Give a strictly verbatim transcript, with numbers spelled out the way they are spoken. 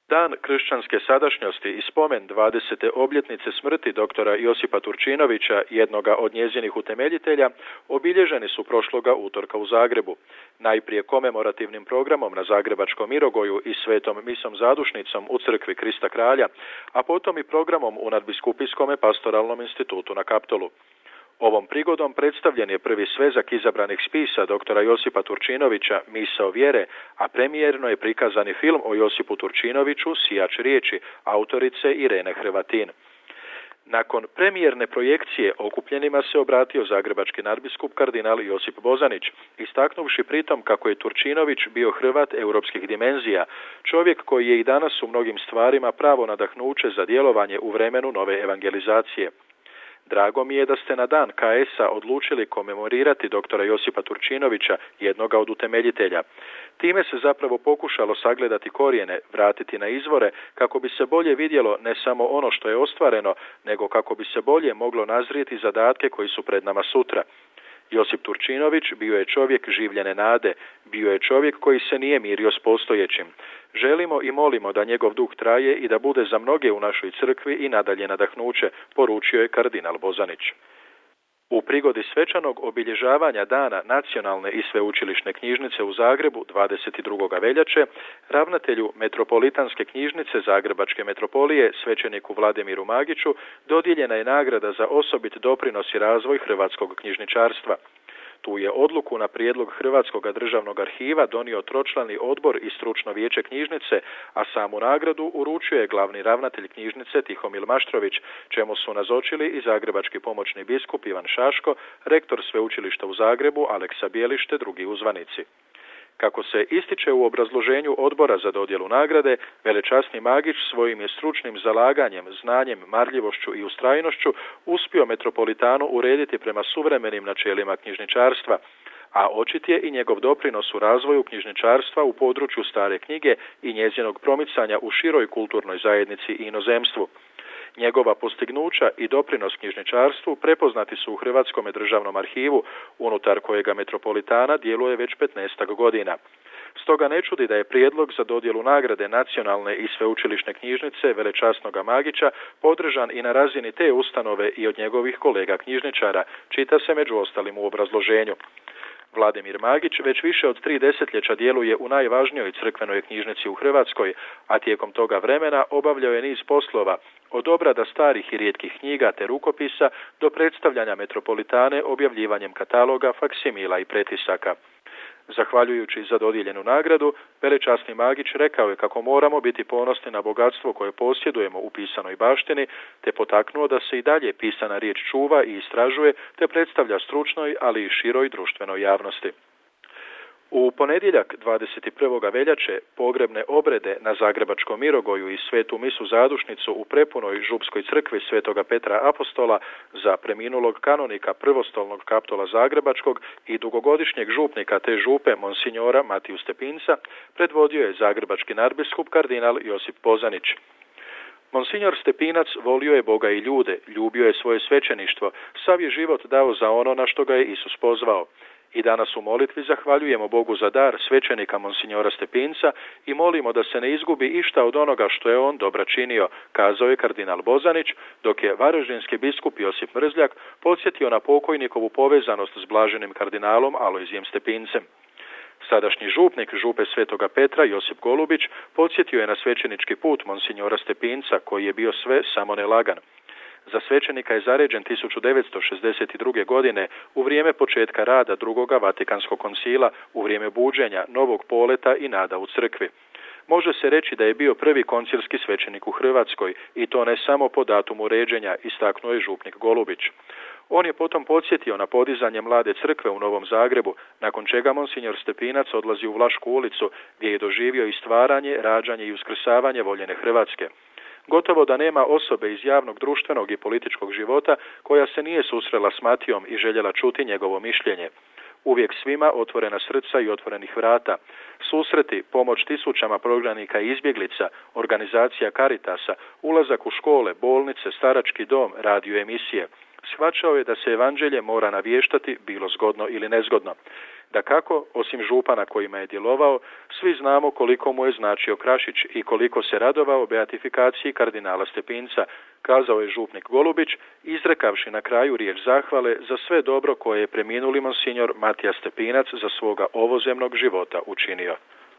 Dan kršćanske sadašnjosti i spomen dvadesete obljetnice smrti doktora Josipa Turčinovića, jednoga od njezinih utemeljitelja, obilježeni su prošloga utorka u Zagrebu. Najprije komemorativnim programom na Zagrebačkom Mirogoju i svetom misom zadušnicom u crkvi Krista Kralja, a potom i programom u Nadbiskupijskom pastoralnom institutu na Kaptolu. Ovom prigodom predstavljen je prvi svezak izabranih spisa doktora Josipa Turčinovića, Misao vjere, a premijerno je prikazani film o Josipu Turčinoviću, Sijač riječi, autorice Irene Hrvatin. Nakon premijerne projekcije okupljenima se obratio zagrebački nadbiskup kardinal Josip Bozanić, istaknuvši pritom kako je Turčinović bio Hrvat europskih dimenzija, čovjek koji je i danas u mnogim stvarima pravo nadahnuće za djelovanje u vremenu nove evangelizacije. Drago mi je da ste na dan K S-a odlučili komemorirati doktora Josipa Turčinovića, jednoga od utemeljitelja. Time se zapravo pokušalo sagledati korijene, vratiti na izvore, kako bi se bolje vidjelo ne samo ono što je ostvareno, nego kako bi se bolje moglo nazrijeti zadatke koji su pred nama sutra. Josip Turčinović bio je čovjek življene nade, bio je čovjek koji se nije mirio s postojećim. Želimo i molimo da njegov duh traje i da bude za mnoge u našoj crkvi i nadalje nadahnuće, poručio je kardinal Bozanić. U prigodi svečanog obilježavanja dana nacionalne i sveučilišne knjižnice u Zagrebu dvadeset drugoga veljače, ravnatelju Metropolitanske knjižnice Zagrebačke metropolije, svećeniku Vladimiru Magiću, dodijeljena je nagrada za osobit doprinos i razvoj hrvatskog knjižničarstva. Tu je odluku na prijedlog Hrvatskog državnog arhiva donio tročlani odbor i stručno vijeće knjižnice, a samu nagradu uručio je glavni ravnatelj knjižnice Tihomil Maštrović, čemu su nazočili i zagrebački pomoćni biskup Ivan Šaško, rektor sveučilišta u Zagrebu Aleksa Bijelić te drugi uzvanici. Kako se ističe u obrazloženju odbora za dodjelu nagrade, velečasni Magić svojim je stručnim zalaganjem, znanjem, marljivošću i ustrajnošću uspio Metropolitanu urediti prema suvremenim načelima knjižničarstva, a očit je i njegov doprinos u razvoju knjižničarstva u području stare knjige i njezinog promicanja u široj kulturnoj zajednici i inozemstvu. Njegova postignuća i doprinos knjižničarstvu prepoznati su u Hrvatskom državnom arhivu, unutar kojega Metropolitana djeluje već petnaestak godina. Stoga ne čudi da je prijedlog za dodjelu nagrade nacionalne i sveučilišne knjižnice velečasnoga Magića podržan i na razini te ustanove i od njegovih kolega knjižničara, čita se među ostalim u obrazloženju. Vladimir Magić već više od tri desetljeća djeluje u najvažnijoj crkvenoj knjižnici u Hrvatskoj, a tijekom toga vremena obavljao je niz poslova, od obrada starih i rijetkih knjiga te rukopisa do predstavljanja Metropolitane objavljivanjem kataloga, faksimila i pretisaka. Zahvaljujući za dodijeljenu nagradu, velečasni Magić rekao je kako moramo biti ponosni na bogatstvo koje posjedujemo u pisanoj baštini, te potaknuo da se i dalje pisana riječ čuva i istražuje, te predstavlja stručnoj, ali i široj društvenoj javnosti. U ponedjeljak dvadeset prvog veljače pogrebne obrede na Zagrebačkom Mirogoju i svetu misu zadušnicu u prepunoj župskoj crkvi Svetoga Petra Apostola za preminulog kanonika prvostolnog kaptola Zagrebačkog i dugogodišnjeg župnika te župe monsinjora Matiju Stepinca predvodio je zagrebački nadbiskup kardinal Josip Bozanić. Monsinjor Stepinac volio je Boga i ljude, ljubio je svoje svećeništvo, sav je život dao za ono na što ga je Isus pozvao. I danas u molitvi zahvaljujemo Bogu za dar svećenika monsinjora Stepinca i molimo da se ne izgubi išta od onoga što je on dobra činio, kazao je kardinal Bozanić, dok je varaždinski biskup Josip Mrzljak podsjetio na pokojnikovu povezanost s blaženim kardinalom Alojzijem Stepincem. Sadašnji župnik župe Svetoga Petra Josip Golubić podsjetio je na svećenički put monsinjora Stepinca koji je bio sve samo ne lagan. Za svećenika je zaređen tisuću devetsto šezdeset druge. godine u vrijeme početka rada drugoga Vatikanskog koncila, u vrijeme buđenja, novog poleta i nada u crkvi. Može se reći da je bio prvi koncilski svećenik u Hrvatskoj i to ne samo po datumu ređenja, istaknuo je župnik Golubić. On je potom podsjetio na podizanje mlade crkve u Novom Zagrebu, nakon čega monsinjor Stepinac odlazi u Vlašku ulicu, gdje je doživio i stvaranje, rađanje i uskrsavanje voljene Hrvatske. Gotovo da nema osobe iz javnog, društvenog i političkog života koja se nije susrela s Matijom i željela čuti njegovo mišljenje. Uvijek svima otvorena srca i otvorenih vrata. Susreti, pomoć tisućama prognanika i izbjeglica, organizacija Caritasa, ulazak u škole, bolnice, starački dom, radio emisije. Shvaćao je da se evanđelje mora navještati, bilo zgodno ili nezgodno. Da kako, osim župana kojima je djelovao, svi znamo koliko mu je značio Krašić i koliko se radovao beatifikaciji kardinala Stepinca, kazao je župnik Golubić, izrekavši na kraju riječ zahvale za sve dobro koje je preminuli monsinjor Matija Stepinac za svoga ovozemnog života učinio.